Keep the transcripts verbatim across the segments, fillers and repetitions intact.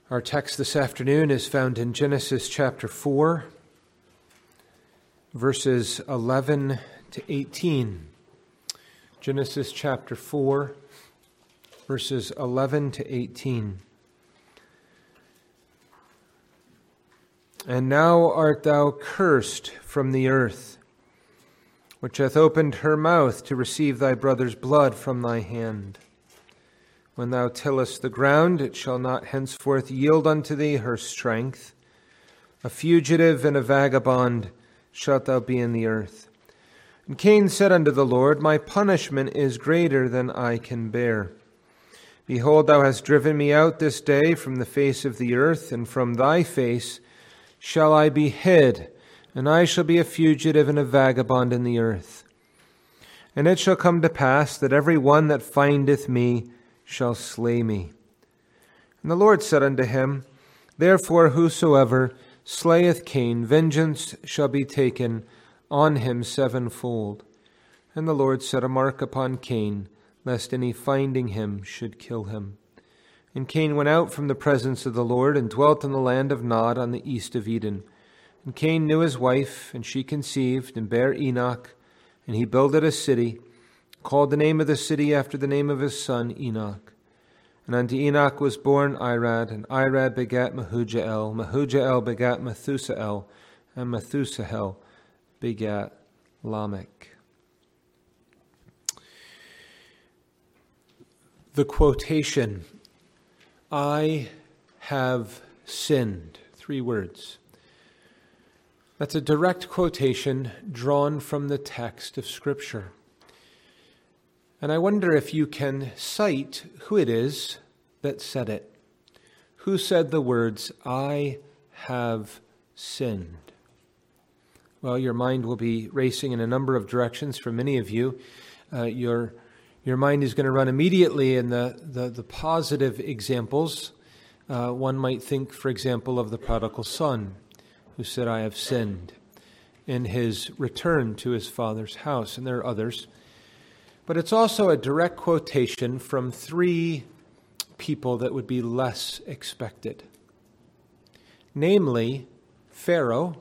Our text this afternoon is found in Genesis chapter four, verses eleven to eighteen. Genesis chapter four, verses eleven to eighteen. And now art thou cursed from the earth, which hath opened her mouth to receive thy brother's blood from thy hand. When thou tillest the ground, it shall not henceforth yield unto thee her strength. A fugitive and a vagabond shalt thou be in the earth. And Cain said unto the Lord, My punishment is greater than I can bear. Behold, thou hast driven me out this day from the face of the earth, and from thy face shall I be hid, and I shall be a fugitive and a vagabond in the earth. And it shall come to pass that every one that findeth me shall slay me. And the Lord said unto him, Therefore whosoever slayeth Cain, vengeance shall be taken on him sevenfold. And the Lord set a mark upon Cain, lest any finding him should kill him. And Cain went out from the presence of the Lord, and dwelt in the land of Nod on the east of Eden. And Cain knew his wife, and she conceived, and bare Enoch, and he builded a city, called the name of the city after the name of his son Enoch. And unto Enoch was born Irad, and Irad begat Mehujael, Mehujael begat Methusael, and Methusael begat Lamech. The quotation, I have sinned, three words. That's a direct quotation drawn from the text of Scripture. And I wonder if you can cite who it is that said it. Who said the words, I have sinned? Well, your mind will be racing in a number of directions for many of you. Uh, your, your mind is going to run immediately in the, the, the positive examples. Uh, one might think, for example, of the prodigal son who said, I have sinned, in his return to his father's house. And there are others. But it's also a direct quotation from three people that would be less expected. Namely, Pharaoh,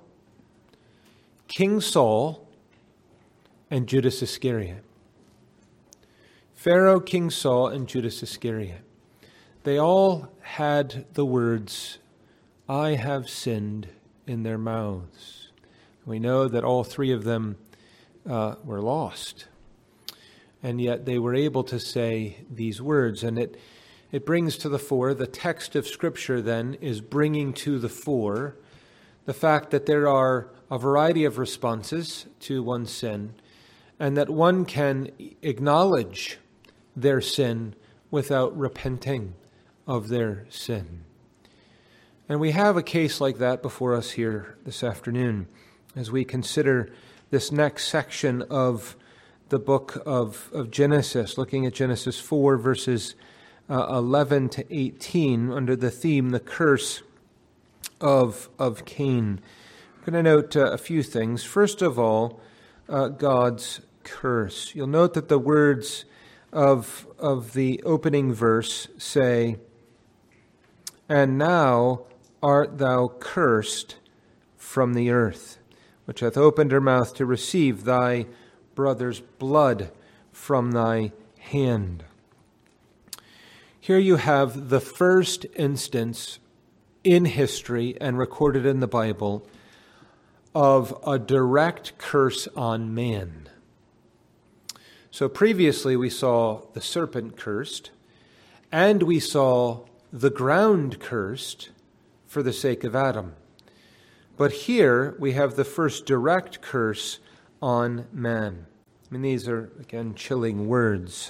King Saul, and Judas Iscariot. Pharaoh, King Saul, and Judas Iscariot. They all had the words, I have sinned, in their mouths. We know that all three of them uh, were lost. And yet they were able to say these words. And it, it brings to the fore, the text of Scripture then is bringing to the fore the fact that there are a variety of responses to one's sin, and that one can acknowledge their sin without repenting of their sin. And we have a case like that before us here this afternoon as we consider this next section of the book of, of Genesis, looking at Genesis four, verses uh, eleven to eighteen, under the theme, the curse of, of Cain. I'm going to note uh, a few things. First of all, uh, God's curse. You'll note that the words of, of the opening verse say, And now art thou cursed from the earth, which hath opened her mouth to receive thy brother's blood from thy hand. Here you have the first instance in history and recorded in the Bible of a direct curse on man. So previously we saw the serpent cursed, and we saw the ground cursed for the sake of Adam. But here we have the first direct curse on man. I mean, these are, again, chilling words.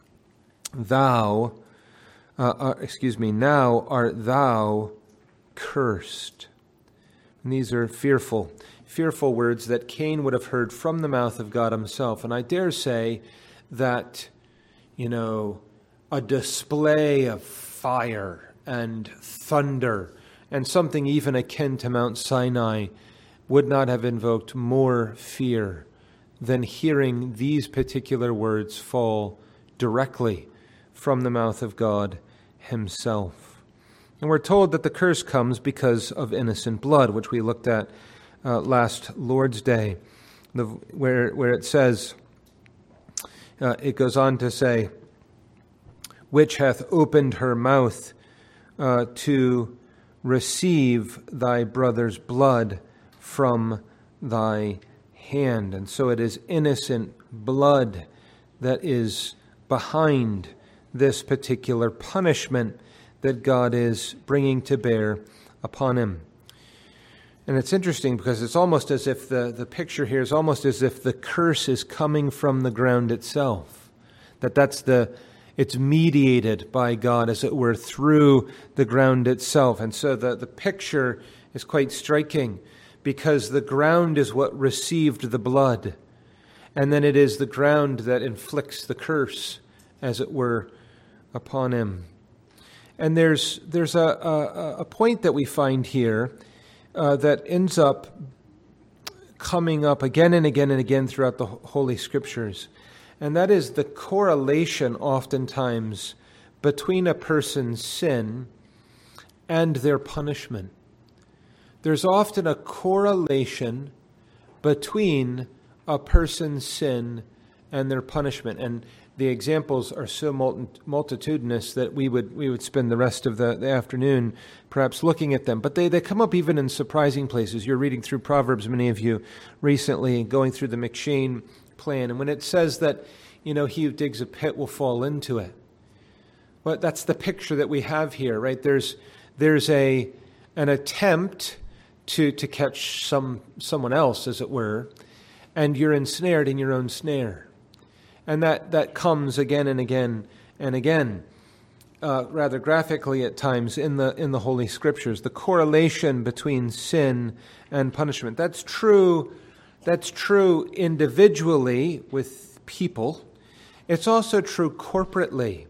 Thou, uh, uh, excuse me, now art thou cursed. And these are fearful, fearful words that Cain would have heard from the mouth of God himself. And I dare say that, you know, a display of fire and thunder and something even akin to Mount Sinai would not have invoked more fear than hearing these particular words fall directly from the mouth of God himself. And we're told that the curse comes because of innocent blood, which we looked at uh, last Lord's Day, the, where, where it says, uh, it goes on to say, which hath opened her mouth uh, to receive thy brother's blood from thy hand. And so it is innocent blood that is behind this particular punishment that God is bringing to bear upon him. And it's interesting because it's almost as if the, the picture here is almost as if the curse is coming from the ground itself. That that's the, it's mediated by God, as it were, through the ground itself. And so the, the picture is quite striking because the ground is what received the blood. And then it is the ground that inflicts the curse, as it were, upon him. And there's there's a, a, a point that we find here uh, that ends up coming up again and again and again throughout the Holy Scriptures. And that is the correlation oftentimes between a person's sin and their punishment. There's often a correlation between a person's sin and their punishment. And the examples are so multitudinous that we would we would spend the rest of the, the afternoon perhaps looking at them. But they, they come up even in surprising places. You're reading through Proverbs, many of you, recently, going through the M'Cheyne plan. And when it says that, you know, he who digs a pit will fall into it. Well, that's the picture that we have here, right? There's there's a an attempt to to catch some someone else, as it were, and you're ensnared in your own snare. And that, that comes again and again and again, uh, rather graphically at times in the in the Holy Scriptures. The correlation between sin and punishment. That's true. That's true individually with people. It's also true corporately.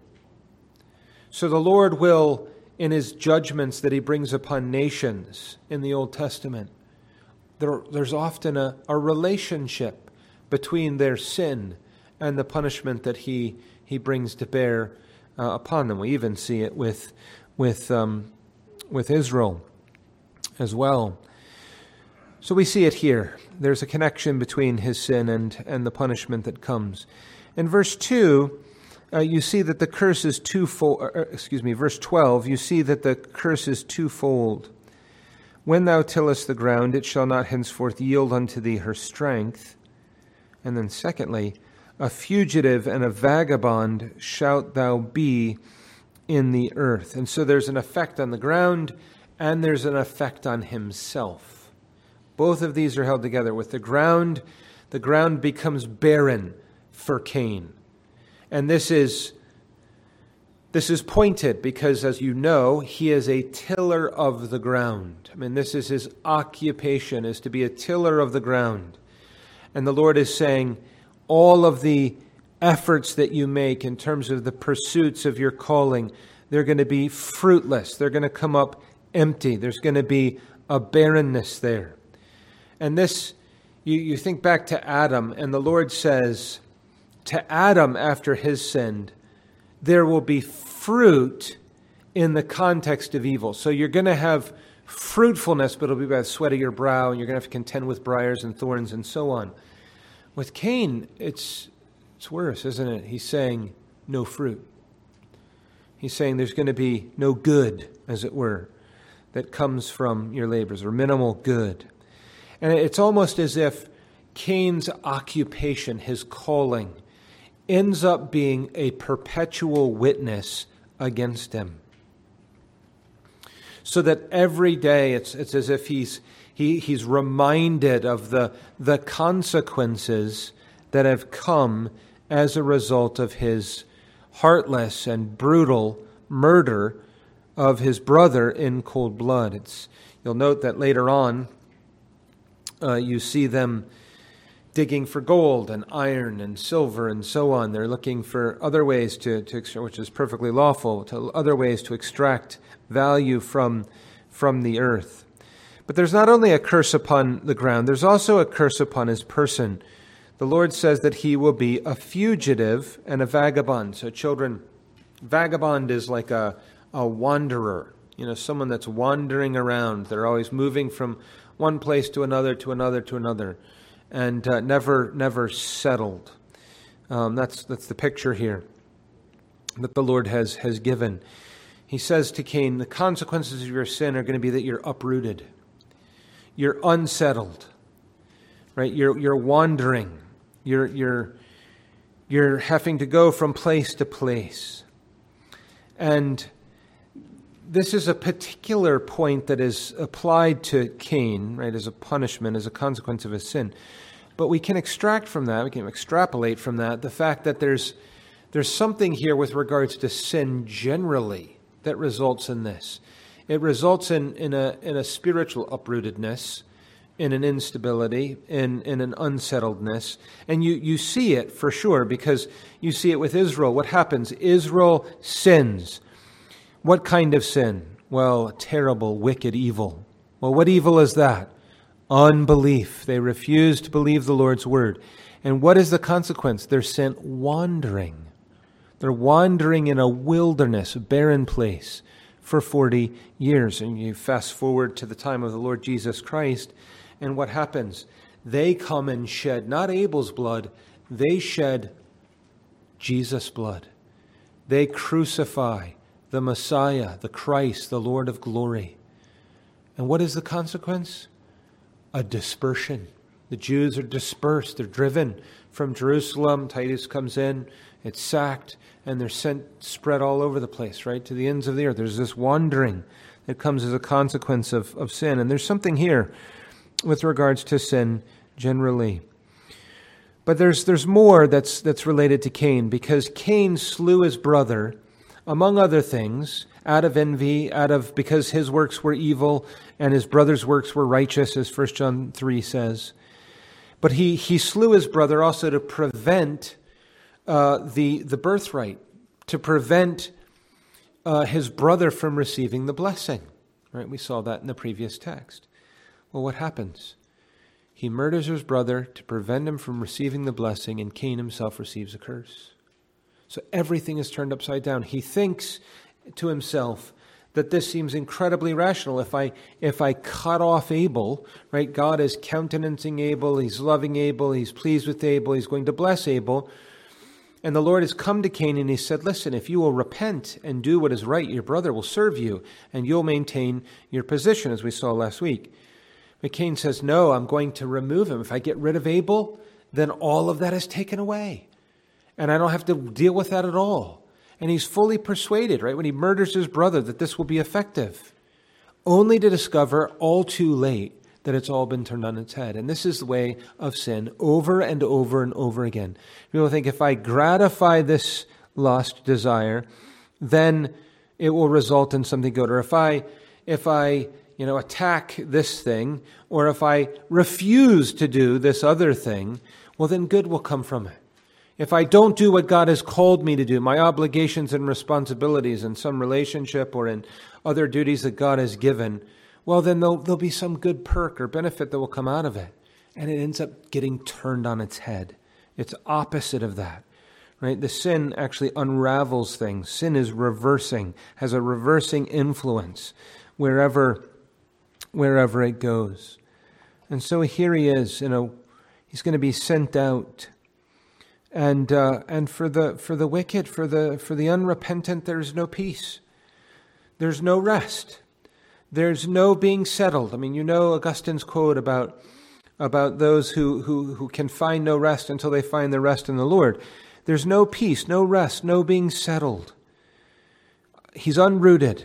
So the Lord will, in his judgments that he brings upon nations in the Old Testament, there, there's often a, a relationship between their sin and the punishment that he he brings to bear uh, upon them. We even see it with with um, with Israel as well. So we see it here. There's a connection between his sin and and the punishment that comes. In verse two, uh, you see that the curse is twofold. Or, excuse me, verse twelve. You see that the curse is twofold. When thou tillest the ground, it shall not henceforth yield unto thee her strength. And then secondly, a fugitive and a vagabond shalt thou be in the earth. And so there's an effect on the ground and there's an effect on himself. Both of these are held together. With the ground, the ground becomes barren for Cain. And this is this is pointed because, as you know, he is a tiller of the ground. I mean, this is his occupation, is to be a tiller of the ground. And the Lord is saying, all of the efforts that you make in terms of the pursuits of your calling, they're going to be fruitless. They're going to come up empty. There's going to be a barrenness there. And this, you, you think back to Adam, and the Lord says to Adam after his sin, there will be fruit in the context of evil. So you're going to have fruitfulness, but it'll be by the sweat of your brow, and you're going to have to contend with briars and thorns and so on. With Cain, it's it's worse, isn't it? He's saying no fruit. He's saying there's going to be no good, as it were, that comes from your labors, or minimal good. And it's almost as if Cain's occupation, his calling, ends up being a perpetual witness against him. So that every day it's it's as if he's He, he's reminded of the, the consequences that have come as a result of his heartless and brutal murder of his brother in cold blood. It's, you'll note that later on, uh, you see them digging for gold and iron and silver and so on. They're looking for other ways to, to which is perfectly lawful, to other ways to extract value from, from the earth. But there's not only a curse upon the ground, there's also a curse upon his person. The Lord says that he will be a fugitive and a vagabond. So children, vagabond is like a, a wanderer. You know, someone that's wandering around. They're always moving from one place to another, to another, to another, and uh, never, never settled. Um, that's that's the picture here that the Lord has has given. He says to Cain, the consequences of your sin are going to be that you're uprooted. You're unsettled. Right? You're you're wandering. You're you're you're having to go from place to place. And this is a particular point that is applied to Cain, right, as a punishment, as a consequence of his sin. But we can extract from that, we can extrapolate from that, the fact that there's there's something here with regards to sin generally that results in this. It results in, in a in a spiritual uprootedness, in an instability, in, in an unsettledness. And you, you see it for sure, because you see it with Israel. What happens? Israel sins. What kind of sin? Well, terrible, wicked evil. Well, what evil is that? Unbelief. They refuse to believe the Lord's word. And what is the consequence? They're sent wandering. They're wandering in a wilderness, a barren place for forty years. And you fast forward to the time of the Lord Jesus Christ, and what happens? They come and shed not Abel's blood, they shed Jesus' blood. They crucify the Messiah, the Christ, the Lord of glory. And what is the consequence? A dispersion. The Jews are dispersed. They're driven from Jerusalem. Titus comes in, it's sacked, and they're sent, spread all over the place, right, to the ends of the earth. There's this wandering that comes as a consequence of, of sin. And there's something here with regards to sin generally. But there's there's more that's that's related to Cain, because Cain slew his brother, among other things, out of envy, out of because his works were evil and his brother's works were righteous, as First John three says. But he, he slew his brother also to prevent uh, the, the birthright, to prevent uh, his brother from receiving the blessing. Right? We saw that in the previous text. Well, what happens? He murders his brother to prevent him from receiving the blessing, and Cain himself receives a curse. So everything is turned upside down. He thinks to himself that this seems incredibly rational. If I if I cut off Abel, right? God is countenancing Abel, he's loving Abel, he's pleased with Abel, he's going to bless Abel. And the Lord has come to Cain and he said, listen, if you will repent and do what is right, your brother will serve you and you'll maintain your position, as we saw last week. But Cain says, no, I'm going to remove him. If I get rid of Abel, then all of that is taken away. And I don't have to deal with that at all. And he's fully persuaded, right, when he murders his brother, that this will be effective, only to discover all too late that it's all been turned on its head. And this is the way of sin over and over and over again. People think if I gratify this lust, desire, then it will result in something good. Or if I, if I, you know, attack this thing, or if I refuse to do this other thing, well, then good will come from it. If I don't do what God has called me to do, my obligations and responsibilities in some relationship or in other duties that God has given, well, then there'll, there'll be some good perk or benefit that will come out of it. And it ends up getting turned on its head. It's opposite of that, right? The sin actually unravels things. Sin is reversing, has a reversing influence wherever, wherever it goes. And so here he is, you know, he's going to be sent out. And uh, and for the for the wicked, for the for the unrepentant, there is no peace. There's no rest. There's no being settled. I mean, you know Augustine's quote about about those who, who, who can find no rest until they find the rest in the Lord. There's no peace, no rest, no being settled. He's unrooted.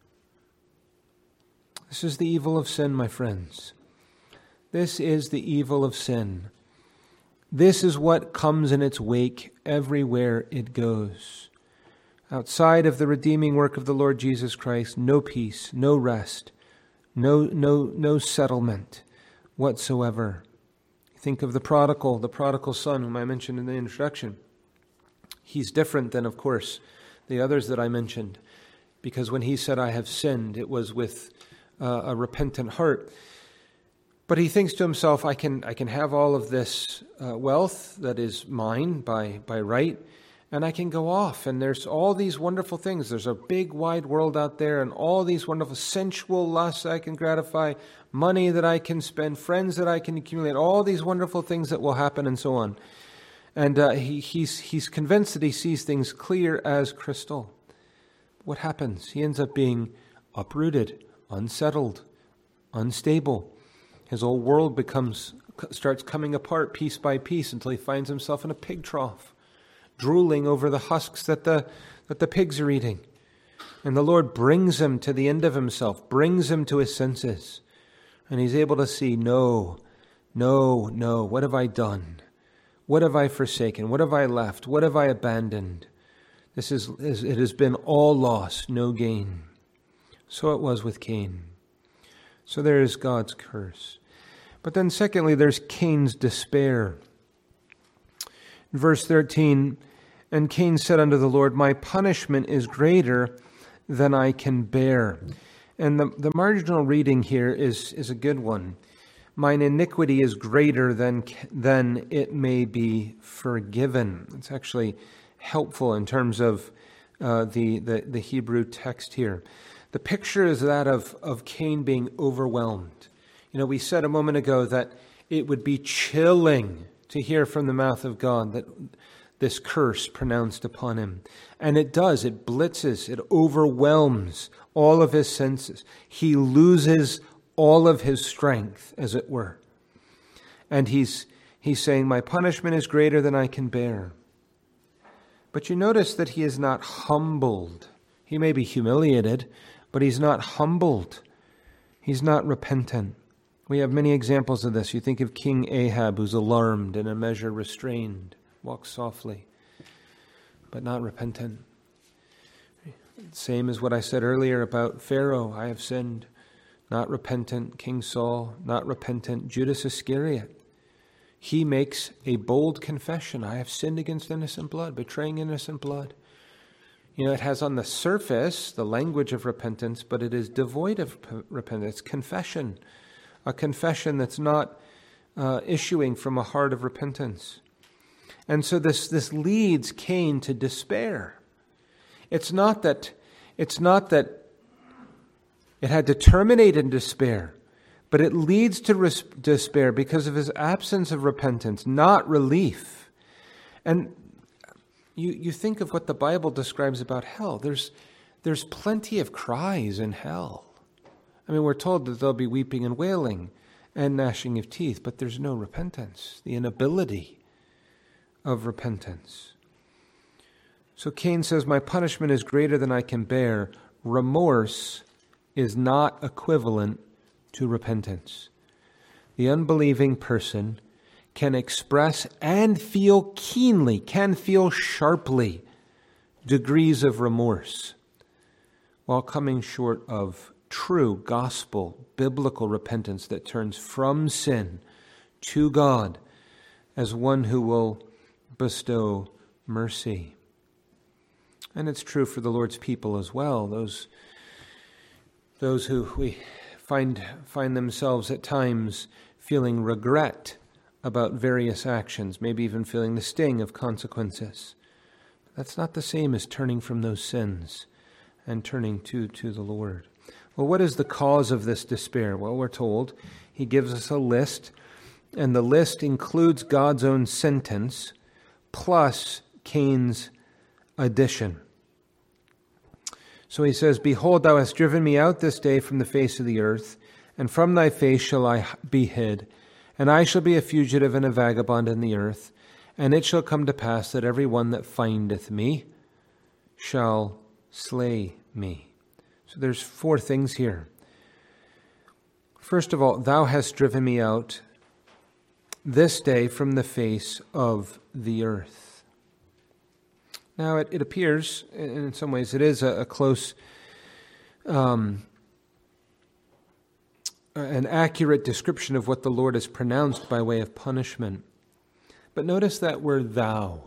This is the evil of sin, my friends. This is the evil of sin. This is what comes in its wake everywhere it goes. Outside of the redeeming work of the Lord Jesus Christ, no peace, no rest, no, no, no settlement whatsoever. Think of the prodigal, the prodigal son, whom I mentioned in the introduction. He's different than, of course, the others that I mentioned, because when he said, I have sinned, it was with uh, a repentant heart. But he thinks to himself, I can I can have all of this uh, wealth that is mine by, by right, And I can go off, and there's all these wonderful things. There's a big, wide world out there, and all these wonderful sensual lusts I can gratify, money that I can spend, friends that I can accumulate, all these wonderful things that will happen, and so on. And uh, he, he's, he's convinced that he sees things clear as crystal. What happens? He ends up being uprooted, unsettled, unstable. His whole world becomes starts coming apart piece by piece until he finds himself in a pig trough, drooling over the husks that the that the pigs are eating. And the Lord brings him to the end of himself, brings him to his senses. And he's able to see, no, no, no, what have I done? What have I forsaken? What have I left? What have I abandoned? This is, it has been all loss, no gain. So it was with Cain. So there is God's curse. But then secondly, there's Cain's despair. In verse thirteen, and Cain said unto the Lord, my punishment is greater than I can bear. And the, the marginal reading here is, is a good one. Mine iniquity is greater than, than it may be forgiven. It's actually helpful in terms of uh, the, the, the Hebrew text here. The picture is that of, of Cain being overwhelmed. You know, we said a moment ago that it would be chilling to hear from the mouth of God that this curse pronounced upon him. And it does. It blitzes. It overwhelms all of his senses. He loses all of his strength, as it were. And he's he's saying, my punishment is greater than I can bear. But you notice that he is not humbled. He may be humiliated, but he's not humbled. He's not repentant. We have many examples of this. You think of King Ahab, who's alarmed, in a measure restrained, walks softly, but not repentant. Same as what I said earlier about Pharaoh. I have sinned. Not repentant. King Saul, not repentant. Judas Iscariot. He makes a bold confession. I have sinned against innocent blood, betraying innocent blood. You know, it has on the surface the language of repentance, but it is devoid of repentance. Confession. A confession that's not uh, issuing from a heart of repentance. And so this, this leads Cain to despair. It's not that it's not that it had to terminate in despair, but it leads to res- despair because of his absence of repentance, not relief. And you you think of what the Bible describes about hell. There's there's plenty of cries in hell. I mean, we're told that there'll be weeping and wailing and gnashing of teeth, but there's no repentance, the inability of repentance. So Cain says, my punishment is greater than I can bear. Remorse is not equivalent to repentance. The unbelieving person can express and feel keenly, can feel sharply degrees of remorse while coming short of true gospel, biblical repentance that turns from sin to God as one who will bestow mercy. And it's true for the Lord's people as well, those, those who we find, find themselves at times feeling regret about various actions, maybe even feeling the sting of consequences. That's not the same as turning from those sins and turning to, to the Lord. Well, what is the cause of this despair? Well, we're told he gives us a list, and the list includes God's own sentence plus Cain's addition. So he says, behold, thou hast driven me out this day from the face of the earth, and from thy face shall I be hid, and I shall be a fugitive and a vagabond in the earth, and it shall come to pass that every one that findeth me shall slay me. So there's four things here. First of all, thou hast driven me out this day from the face of the earth. Now, it, it appears, in some ways, it is a, a close, um, an accurate description of what the Lord has pronounced by way of punishment. But notice that word thou.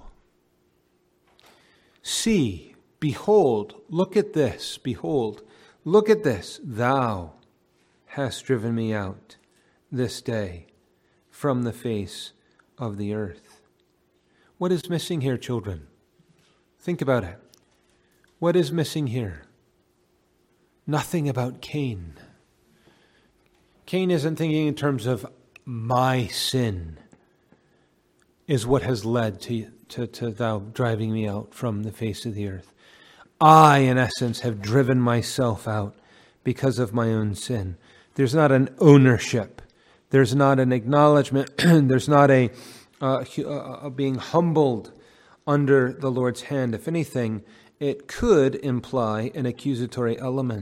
See, behold, look at this, behold, look at this, thou hast driven me out this day from the face of the earth. What is missing here, children? Think about it. What is missing here? Nothing about Cain. Cain isn't thinking in terms of my sin is what has led to, to, to thou driving me out from the face of the earth. I, in essence, have driven myself out because of my own sin. There's not an ownership. There's not an acknowledgement. There's not a, uh, a being humbled under the Lord's hand. If anything, it could imply an accusatory element.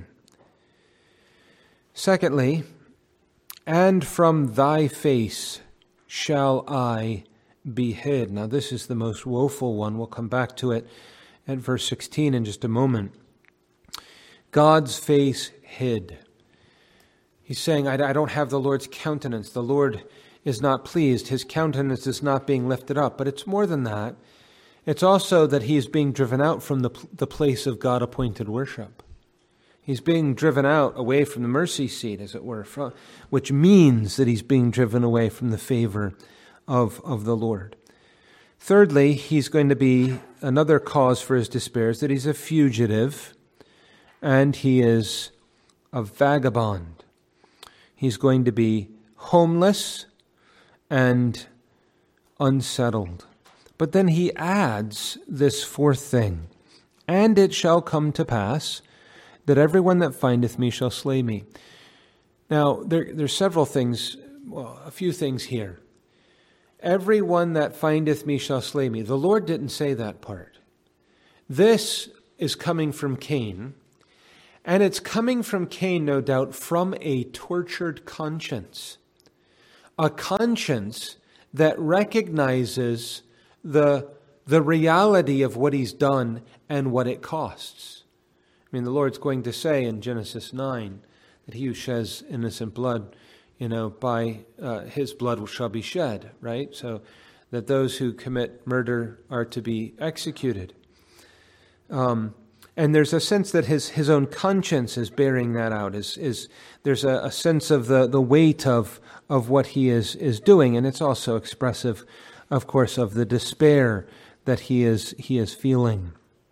Secondly, and from thy face shall I be hid. Now this is the most woeful one. We'll come back to it at verse sixteen in just a moment. God's face hid. He's saying, I, I don't have the Lord's countenance. The Lord is not pleased. His countenance is not being lifted up. But it's more than that. It's also that he is being driven out from the, the place of God-appointed worship. He's being driven out away from the mercy seat, as it were, from, which means that he's being driven away from the favor of, of the Lord. Thirdly, he's going to be another cause for his despair is that he's a fugitive and he is a vagabond. He's going to be homeless and unsettled. But then he adds this fourth thing, and it shall come to pass that everyone that findeth me shall slay me. Now, there, there's several things, well, a few things here. Everyone that findeth me shall slay me. The Lord didn't say that part. This is coming from Cain, and it's coming from Cain, no doubt, from a tortured conscience. A conscience that recognizes the, the reality of what he's done and what it costs. I mean, the Lord's going to say in Genesis nine that he who sheds innocent blood, you know, by uh, his blood shall be shed, right? So that those who commit murder are to be executed. Um, and there's a sense that his, his own conscience is bearing that out. Is, is, there's a, a sense of the, the weight of, of what he is, is doing, and it's also expressive, of course, of the despair that he is he is feeling.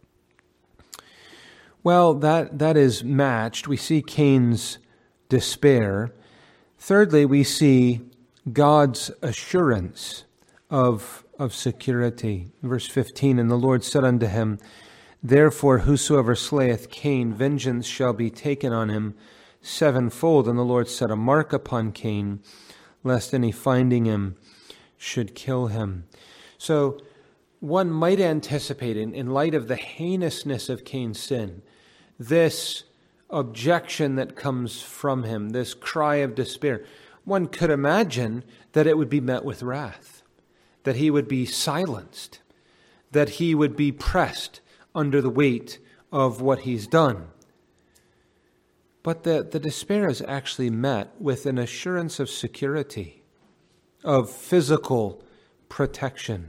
Well, that that is matched. We see Cain's despair. Thirdly, we see God's assurance of, of security. Verse fifteen, and the Lord said unto him, therefore whosoever slayeth Cain, vengeance shall be taken on him sevenfold. And the Lord set a mark upon Cain, lest any finding him should kill him. So one might anticipate, in, in light of the heinousness of Cain's sin, this objection that comes from him, this cry of despair, one could imagine that it would be met with wrath, that he would be silenced, that he would be pressed under the weight of what he's done. But the, the despair is actually met with an assurance of security, of physical protection.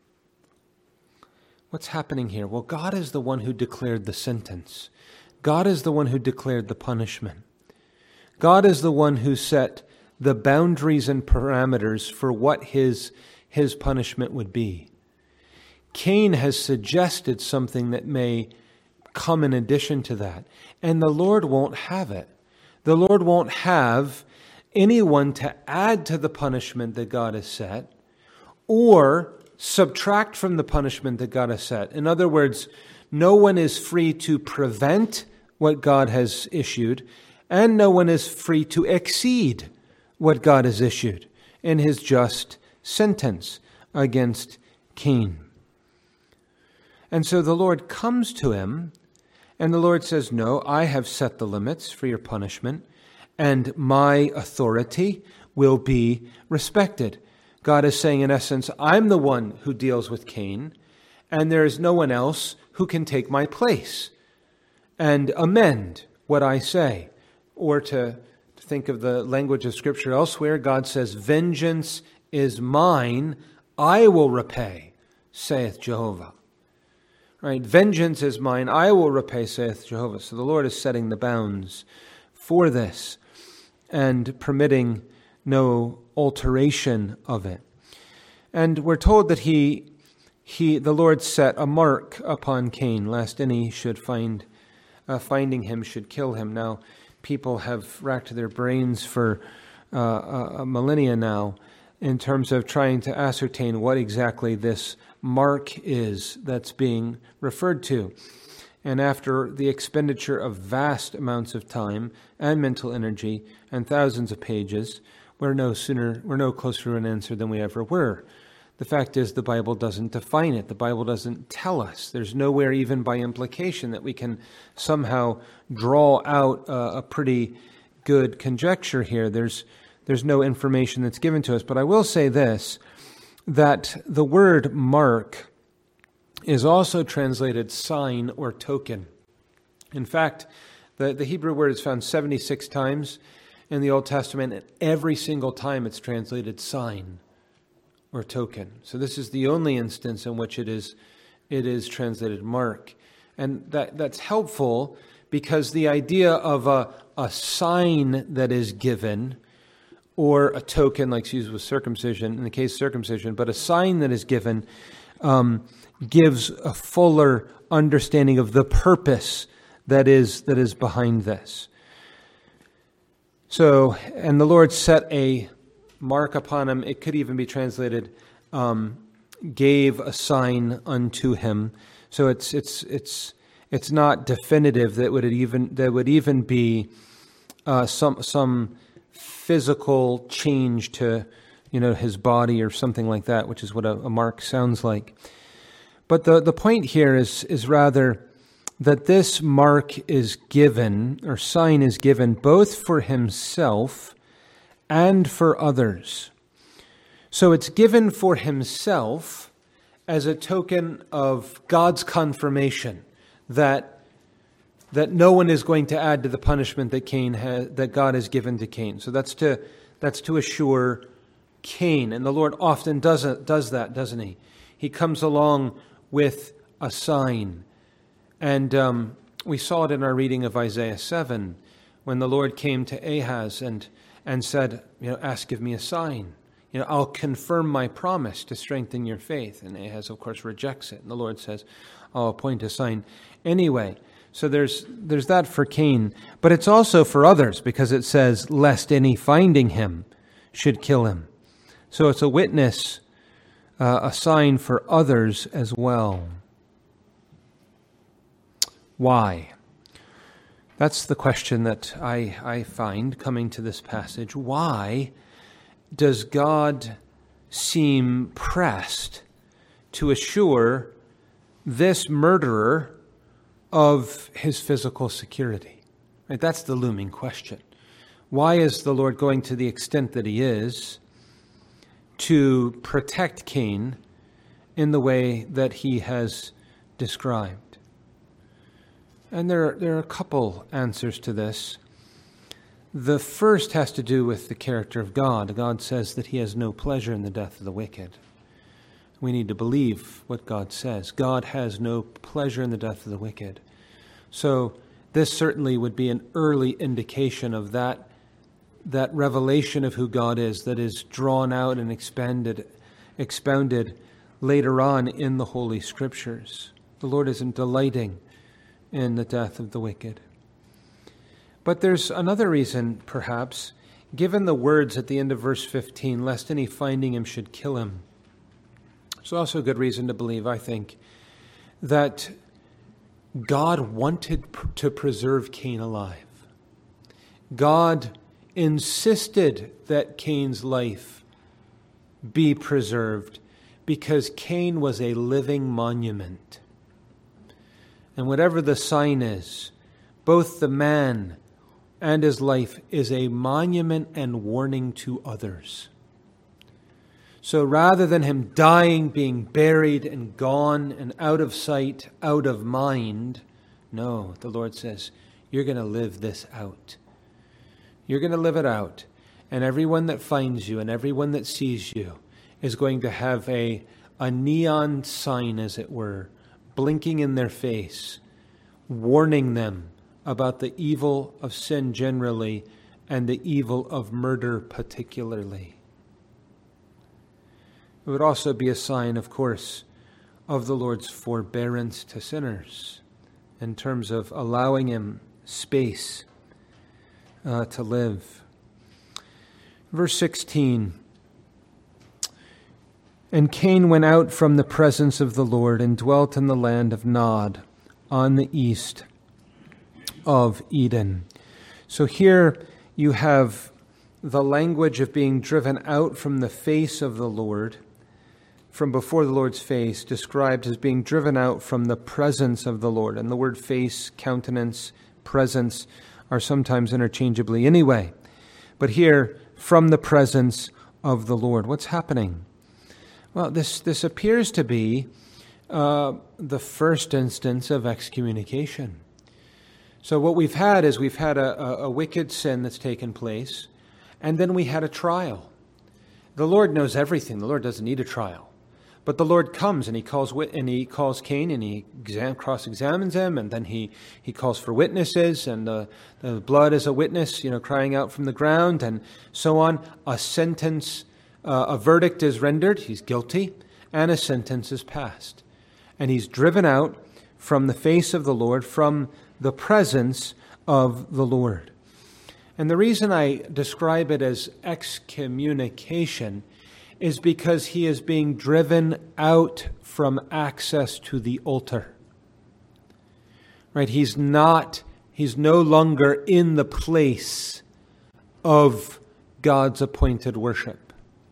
What's happening here? Well, God is the one who declared the sentence. God is the one who declared the punishment. God is the one who set the boundaries and parameters for what his, his punishment would be. Cain has suggested something that may come in addition to that, and the Lord won't have it. The Lord won't have anyone to add to the punishment that God has set or subtract from the punishment that God has set. In other words, no one is free to prevent what God has issued, and no one is free to exceed what God has issued in his just sentence against Cain. And so the Lord comes to him, and the Lord says, no, I have set the limits for your punishment, and my authority will be respected. God is saying, in essence, I'm the one who deals with Cain, and there is no one else who can take my place and amend what I say. Or to think of the language of Scripture elsewhere, God says, vengeance is mine, I will repay, saith Jehovah. Right? Vengeance is mine, I will repay, saith Jehovah. So the Lord is setting the bounds for this and permitting no alteration of it. And we're told that he he, the Lord set a mark upon Cain, lest any should find, uh, finding him should kill him. Now, people have racked their brains for uh, a millennia now in terms of trying to ascertain what exactly this mark is that's being referred to. And after the expenditure of vast amounts of time and mental energy and thousands of pages, we're no sooner, we're no closer to an answer than we ever were. The fact is, the Bible doesn't define it. The Bible doesn't tell us. There's nowhere, even by implication, that we can somehow draw out a, a pretty good conjecture here. There's there's no information that's given to us. But I will say this, that the word mark is also translated sign or token. In fact, the, the Hebrew word is found seventy-six times in the Old Testament, and every single time it's translated sign or token. So this is the only instance in which it is it is translated mark. And that, that's helpful because the idea of a, a sign that is given, or a token like used with circumcision, in the case of circumcision, but a sign that is given um, gives a fuller understanding of the purpose that is that is behind this. So, and the Lord set a mark upon him. It could even be translated, um, gave a sign unto him. So it's it's it's it's not definitive that would it even that would even be uh, some some physical change to, you know, his body or something like that, which is what a, a mark sounds like. But the the point here is is rather that this mark is given, or sign is given, both for himself and for others. So it's given for himself as a token of God's confirmation that that no one is going to add to the punishment that Cain has, that God has given to Cain. So that's to that's to assure Cain, and the Lord often does does that, doesn't he? He comes along with a sign. And um, we saw it in our reading of Isaiah seven, when the Lord came to Ahaz and and said, you know, ask of me a sign. You know, I'll confirm my promise to strengthen your faith. And Ahaz, of course, rejects it. And the Lord says, I'll appoint a sign anyway. So there's there's that for Cain. But it's also for others, because it says, lest any finding him should kill him. So it's a witness, uh, a sign for others as well. Why? That's the question that I, I find coming to this passage. Why does God seem pressed to assure this murderer of his physical security? Right? That's the looming question. Why is the Lord going to the extent that he is to protect Cain in the way that he has described? And there, there are a couple answers to this. The first has to do with the character of God. God says that he has no pleasure in the death of the wicked. We need to believe what God says. God has no pleasure in the death of the wicked. So this certainly would be an early indication of that, that revelation of who God is that is drawn out and expanded, expounded later on in the Holy Scriptures. The Lord isn't delighting in the death of the wicked. But there's another reason, perhaps, given the words at the end of verse fifteen, lest any finding him should kill him. There's also a good reason to believe, I think, that God wanted to preserve Cain alive. God insisted that Cain's life be preserved because Cain was a living monument. And whatever the sign is, both the man and his life is a monument and warning to others. So rather than him dying, being buried and gone and out of sight, out of mind, no, the Lord says, you're going to live this out. You're going to live it out. And everyone that finds you and everyone that sees you is going to have a, a neon sign, as it were, blinking in their face, warning them about the evil of sin generally and the evil of murder particularly. It would also be a sign, of course, of the Lord's forbearance to sinners in terms of allowing him space uh, to live. Verse sixteen, and Cain went out from the presence of the Lord and dwelt in the land of Nod on the east of Eden. So here you have the language of being driven out from the face of the Lord, from before the Lord's face, described as being driven out from the presence of the Lord. And the word face, countenance, presence are sometimes interchangeably anyway. But here, from the presence of the Lord. What's happening? Well, this, this appears to be uh, the first instance of excommunication. So what we've had is we've had a, a, a wicked sin that's taken place, and then we had a trial. The Lord knows everything. The Lord doesn't need a trial. But the Lord comes and he calls and he calls Cain and he exam, cross-examines him, and then he, he calls for witnesses, and the, the blood is a witness, you know, crying out from the ground, and so on. A sentence, uh, a verdict is rendered. He's guilty, and a sentence is passed. And he's driven out from the face of the Lord, from the presence of the Lord. And the reason I describe it as excommunication is because he is being driven out from access to the altar. Right? He's not, he's no longer in the place of God's appointed worship.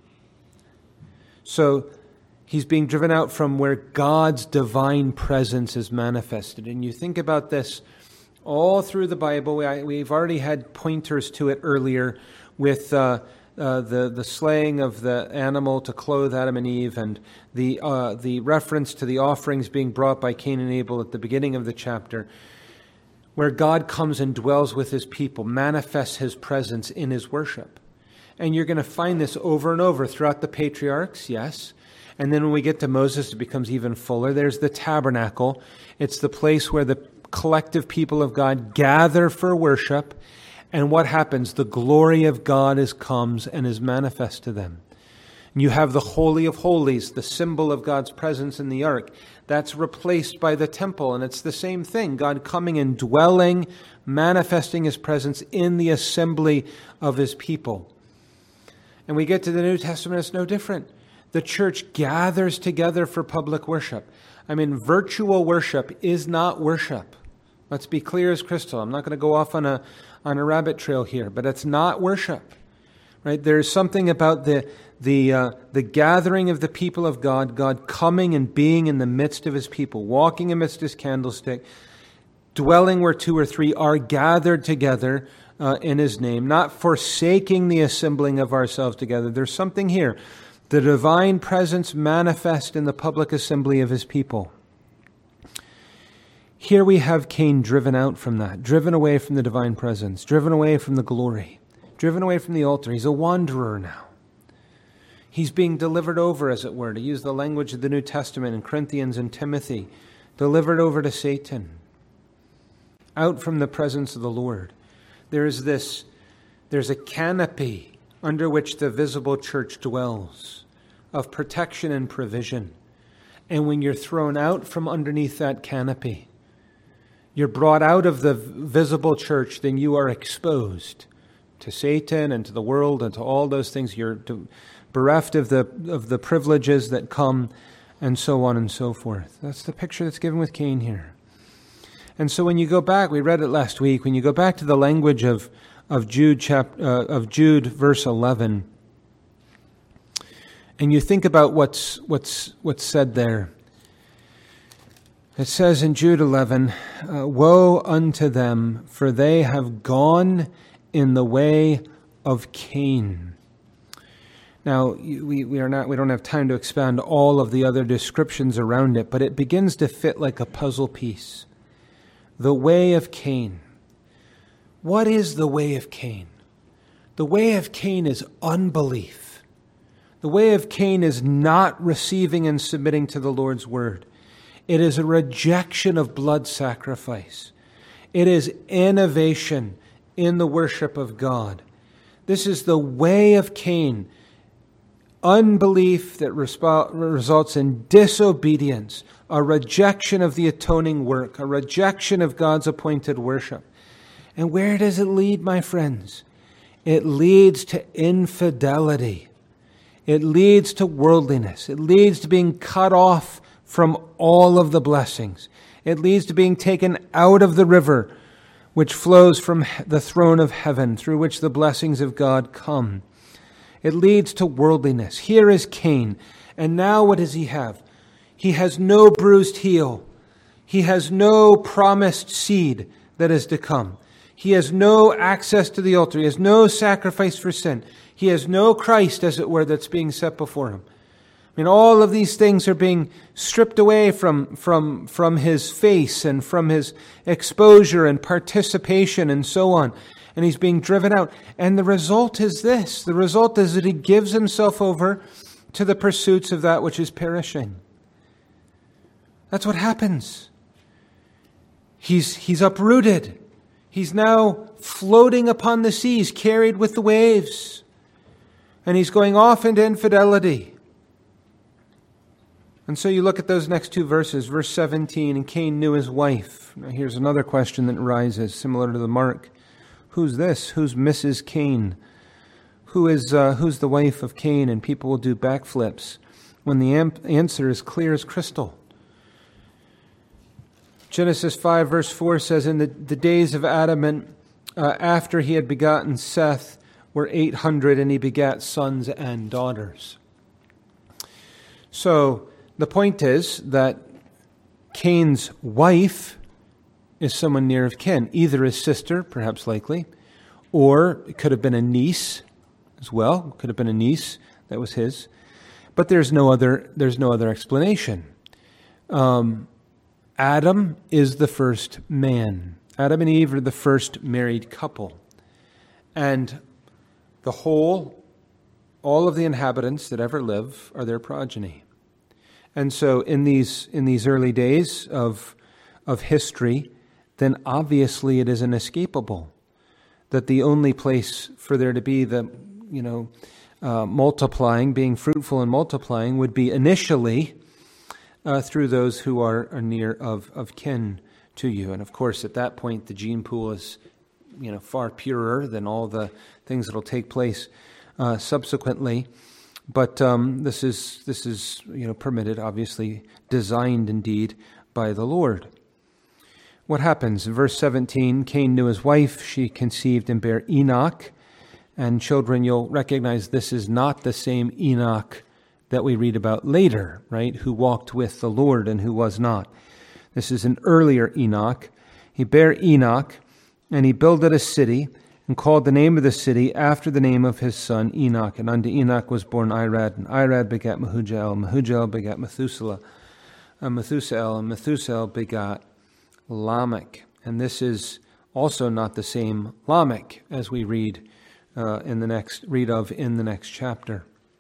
So he's being driven out from where God's divine presence is manifested. And you think about this all through the Bible. We, we've already had pointers to it earlier with uh, uh, the, the slaying of the animal to clothe Adam and Eve, and the, uh, the reference to the offerings being brought by Cain and Abel at the beginning of the chapter, where God comes and dwells with his people, manifests his presence in his worship. And you're going to find this over and over throughout the patriarchs, yes. And then when we get to Moses, it becomes even fuller. There's the tabernacle. It's the place where the collective people of God gather for worship. And what happens? The glory of God is comes and is manifest to them. And you have the Holy of Holies, the symbol of God's presence in the ark. That's replaced by the temple. And it's the same thing. God coming and dwelling, manifesting his presence in the assembly of his people. And we get to the New Testament, it's no different. The church gathers together for public worship. I mean, virtual worship is not worship. Let's be clear as crystal. I'm not going to go off on a on a rabbit trail here, but it's not worship, right? There's something about the the uh, the gathering of the people of God, God coming and being in the midst of his people, walking amidst his candlestick, dwelling where two or three are gathered together uh, in his name, not forsaking the assembling of ourselves together. There's something here. The divine presence manifest in the public assembly of his people. Here we have Cain driven out from that, driven away from the divine presence, driven away from the glory, driven away from the altar. He's a wanderer now. He's being delivered over, as it were, to use the language of the New Testament in Corinthians and Timothy, delivered over to Satan, out from the presence of the Lord. There is this, there's a canopy under which the visible church dwells, of protection and provision. And when you're thrown out from underneath that canopy, you're brought out of the visible church, then you are exposed to Satan and to the world and to all those things. You're bereft of the of the privileges that come, and so on and so forth. That's the picture that's given with Cain here. And so when you go back, we read it last week, when you go back to the language of of Jude chapter uh, of Jude verse eleven, and you think about what's what's what's said there. It says in Jude eleven, uh, "Woe unto them, for they have gone in the way of Cain." Now we we are not we don't have time to expound all of the other descriptions around it, but it begins to fit like a puzzle piece. The way of Cain. What is the way of Cain? The way of Cain is unbelief. The way of Cain is not receiving and submitting to the Lord's word. It is a rejection of blood sacrifice. It is innovation in the worship of God. This is the way of Cain. unbelief that resp- results in disobedience, a rejection of the atoning work, a rejection of God's appointed worship. And where does it lead, my friends? It leads to infidelity. It leads to worldliness. It leads to being cut off from all of the blessings. It leads to being taken out of the river which flows from the throne of heaven, through which the blessings of God come. It leads to worldliness. Here is Cain. And now what does he have? He has no bruised heel. He has no promised seed that is to come. He has no access to the altar. He has no sacrifice for sin. He has no Christ, as it were, that's being set before him. I mean, all of these things are being stripped away from, from, from his face and from his exposure and participation and so on. And he's being driven out. And the result is this. The result is that he gives himself over to the pursuits of that which is perishing. That's what happens. He's, he's uprooted. He's now floating upon the seas, carried with the waves. And he's going off into infidelity. And so you look at those next two verses, verse seventeen, and Cain knew his wife. Now here's another question that arises, similar to the mark. Who's this? Who's Missus Cain? Who is uh, who's the wife of Cain? And people will do backflips when the am- answer is clear as crystal. Genesis five verse four says, in the, the days of Adam, and uh, after he had begotten Seth, were eight hundred, and he begat sons and daughters. So the point is that Cain's wife is someone near of kin, either his sister, perhaps likely, or it could have been a niece as well. It could have been a niece that was his. But there's no other. There's no other explanation. Um, Adam is the first man. Adam and Eve are the first married couple. And the whole, all of the inhabitants that ever live are their progeny. And so in these in these early days of of history, then obviously it is inescapable that the only place for there to be the, you know, uh, multiplying, being fruitful and multiplying would be initially Uh, through those who are, are near of, of kin to you. And of course, at that point, the gene pool is, you know, far purer than all the things that will take place uh, subsequently. But um, this is this is you know permitted, obviously designed indeed by the Lord. What happens? In verse seventeen, Cain knew his wife; she conceived and bare Enoch. And children, you'll recognize this is not the same Enoch that we read about later, right? Who walked with the Lord and who was not. This is an earlier Enoch. He bare Enoch, and he builded a city, and called the name of the city after the name of his son Enoch. And unto Enoch was born Irad, and Irad begat Mehujael, Mehujael begat Methuselah, and Methusael, and Methusael begat Lamech. And this is also not the same Lamech as we read uh, in the next read of in the next chapter.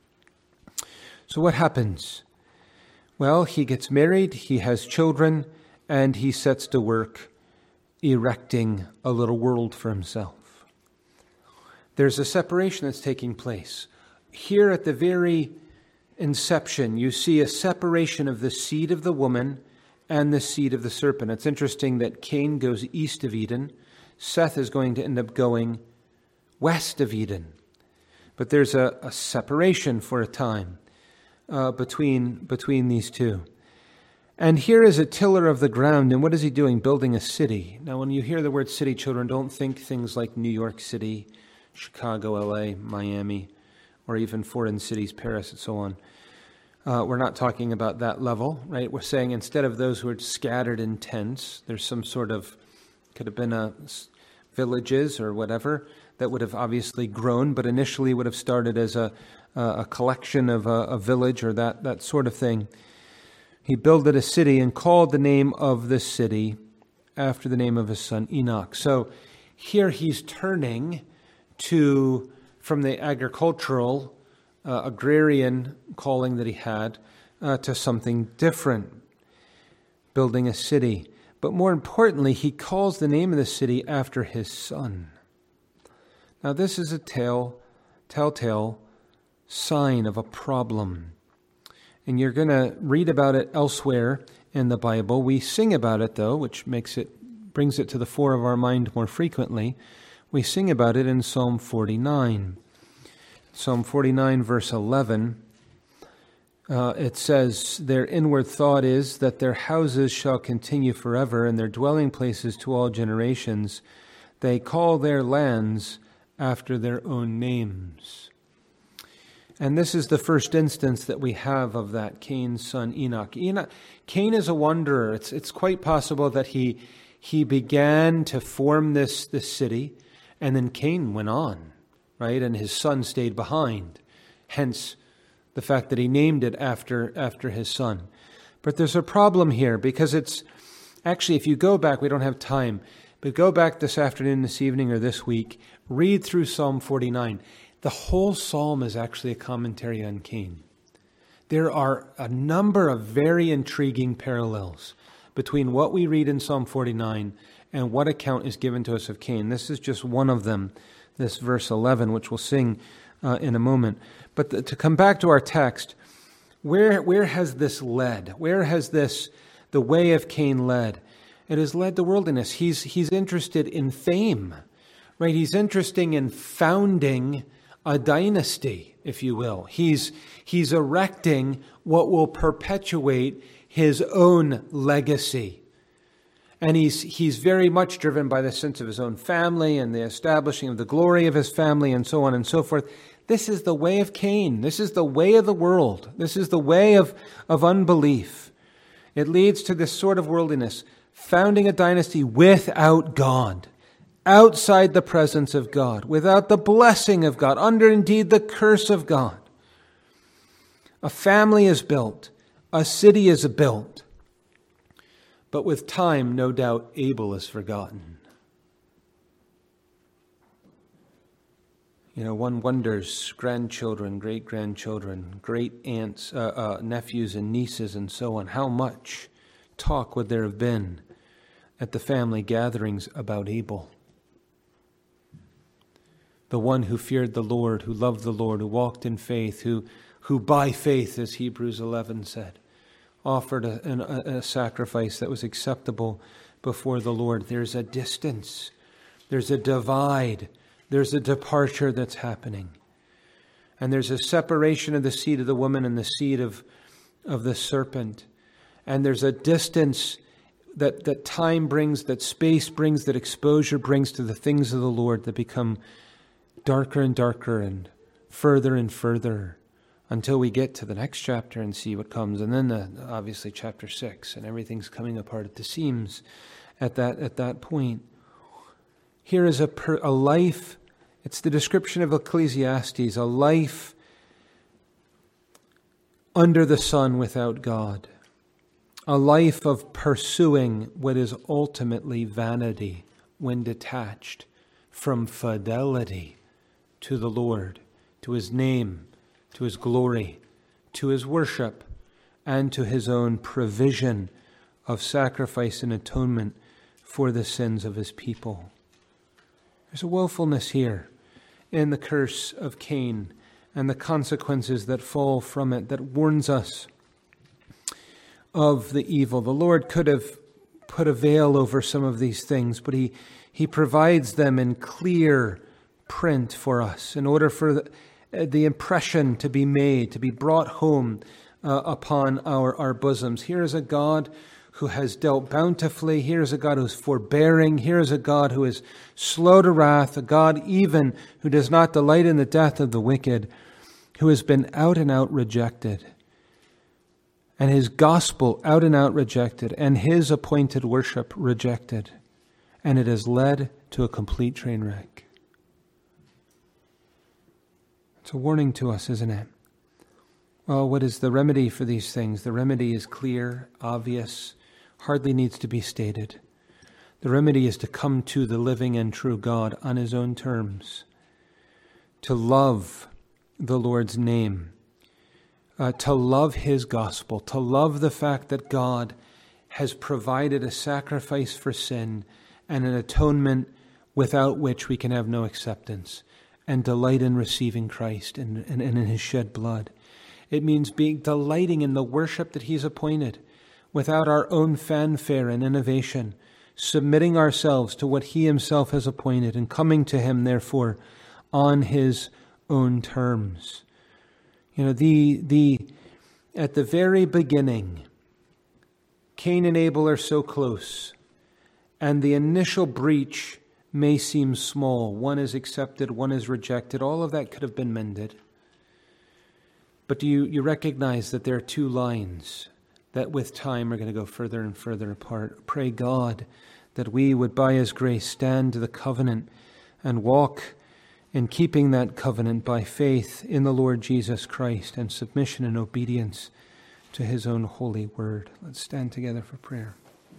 So what happens? Well, he gets married, he has children, and he sets to work erecting a little world for himself. There's a separation that's taking place. Here at the very inception, you see a separation of the seed of the woman and the seed of the serpent. It's interesting that Cain goes east of Eden. Seth is going to end up going west of Eden. But there's a, a separation for a time. Uh, between between these two. And here is a tiller of the ground, and what is he doing? Building a city. Now, when you hear the word city, children, don't think things like New York City, Chicago, L A, Miami, or even foreign cities, Paris, and so on. Uh, we're not talking about that level, right? We're saying instead of those who are scattered in tents, there's some sort of, could have been a villages or whatever, that would have obviously grown, but initially would have started as a Uh, a collection of a, a village or that, that sort of thing. He builded a city and called the name of the city after the name of his son Enoch. So here he's turning to, from the agricultural, uh, agrarian calling that he had, uh, to something different, building a city. But more importantly, he calls the name of the city after his son. Now this is a tale, telltale sign of a problem. And you're going to read about it elsewhere in the Bible. We sing about it, though, which makes it brings it to the fore of our mind more frequently. We sing about it in Psalm forty-nine. Psalm forty-nine, verse eleven, uh, it says, "Their inward thought is that their houses shall continue forever, and their dwelling places to all generations. They call their lands after their own names." And this is the first instance that we have of that, Cain's son Enoch. Enoch Cain is a wanderer. It's it's quite possible that he he began to form this, this city, and then Cain went on, right? And his son stayed behind. Hence the fact that he named it after, after his son. But there's a problem here, because it's actually, if you go back, we don't have time, but go back this afternoon, this evening, or this week, read through Psalm forty-nine. The whole psalm is actually a commentary on Cain. There are a number of very intriguing parallels between what we read in Psalm forty-nine and what account is given to us of Cain. This is just one of them, this verse eleven, which we'll sing uh, in a moment. But the, to come back to our text, where where has this led? Where has this, the way of Cain, led? It has led to worldliness. He's he's interested in fame, right? He's interested in founding a dynasty, if you will. He's he's erecting what will perpetuate his own legacy. And he's he's very much driven by the sense of his own family and the establishing of the glory of his family and so on and so forth. This is the way of Cain. This is the way of the world. This is the way of, of unbelief. It leads to this sort of worldliness, founding a dynasty without God, outside the presence of God, without the blessing of God, under indeed the curse of God. A family is built. A city is built. But with time, no doubt, Abel is forgotten. You know, one wonders, grandchildren, great-grandchildren, great aunts, uh, uh, nephews and nieces and so on, how much talk would there have been at the family gatherings about Abel? The one who feared the Lord, who loved the Lord, who walked in faith, who, who by faith, as Hebrews eleven said, offered a, a, a sacrifice that was acceptable before the Lord. There's a distance. There's a divide. There's a departure that's happening. And there's a separation of the seed of the woman and the seed of, of the serpent. And there's a distance that, that time brings, that space brings, that exposure brings to the things of the Lord that become darker and darker and further and further until we get to the next chapter and see what comes. And then the, obviously chapter six, and everything's coming apart at the seams at that, at that point. Here is a, per, a life, it's the description of Ecclesiastes, a life under the sun without God. A life of pursuing what is ultimately vanity when detached from fidelity to the Lord, to His name, to His glory, to His worship, and to His own provision of sacrifice and atonement for the sins of His people. There's a woefulness here in the curse of Cain and the consequences that fall from it that warns us of the evil. The Lord could have put a veil over some of these things, but He, he provides them in clear print for us in order for the, the impression to be made, to be brought home uh, upon our, our bosoms. Here is a God who has dealt bountifully. Here is a God who is forbearing. Here is a God who is slow to wrath, a God even who does not delight in the death of the wicked, who has been out and out rejected, and His gospel out and out rejected, and His appointed worship rejected. And it has led to a complete train wreck. It's a warning to us, isn't it? Well, what is the remedy for these things? The remedy is clear, obvious, hardly needs to be stated. The remedy is to come to the living and true God on His own terms, to love the Lord's name, uh, to love His gospel, to love the fact that God has provided a sacrifice for sin and an atonement without which we can have no acceptance, and delight in receiving Christ and, and, and in his shed blood. It means being delighting in the worship that he's appointed without our own fanfare and innovation, submitting ourselves to what he himself has appointed and coming to him, therefore, on his own terms. You know, the the at the very beginning, Cain and Abel are so close, and the initial breach may seem small. One is accepted, one is rejected. All of that could have been mended. But do you, you recognize that there are two lines that with time are going to go further and further apart? Pray God that we would, by his grace, stand to the covenant and walk in keeping that covenant by faith in the Lord Jesus Christ and submission and obedience to his own holy word. Let's stand together for prayer.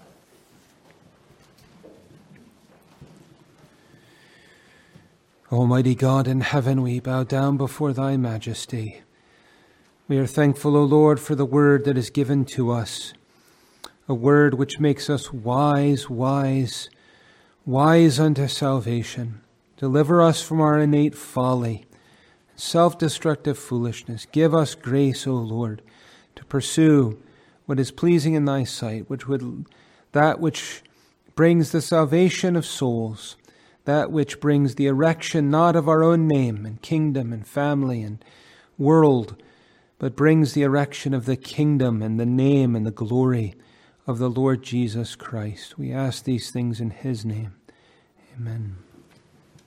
Almighty God in heaven, we bow down before thy majesty. We are thankful, O Lord, for the word that is given to us, a word which makes us wise, wise, wise unto salvation. Deliver us from our innate folly, self-destructive foolishness. Give us grace, O Lord, to pursue what is pleasing in thy sight, which would that which brings the salvation of souls, that which brings the erection not of our own name and kingdom and family and world, but brings the erection of the kingdom and the name and the glory of the Lord Jesus Christ. We ask these things in his name. Amen.